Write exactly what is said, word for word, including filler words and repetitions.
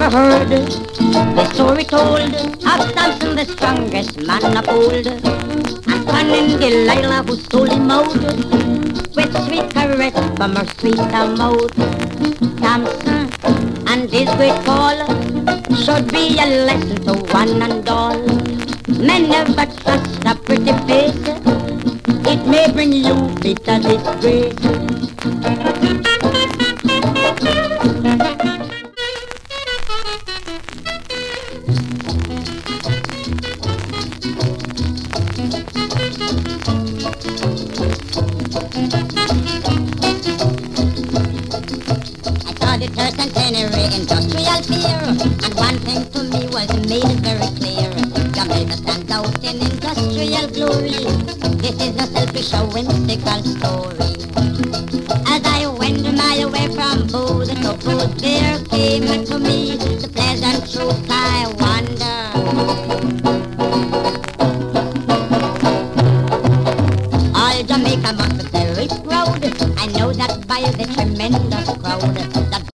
ever heard the story told of Samson, the strongest man of old, and cunning Delilah who stole him out with sweet caress from her sweet mouth. Samson and his great fall should be a lesson to one and all. Men never trust a pretty face, it may bring you bitter disgrace. The tercentenary industrial fear, and one thing to me was made very clear. Jamaica stands out in industrial glory. This is a selfish or whimsical story. As I wend my way from booth to booth, there came to me the pleasant truth I wonder. All Jamaica must be very proud. I know that by the tremendous crowd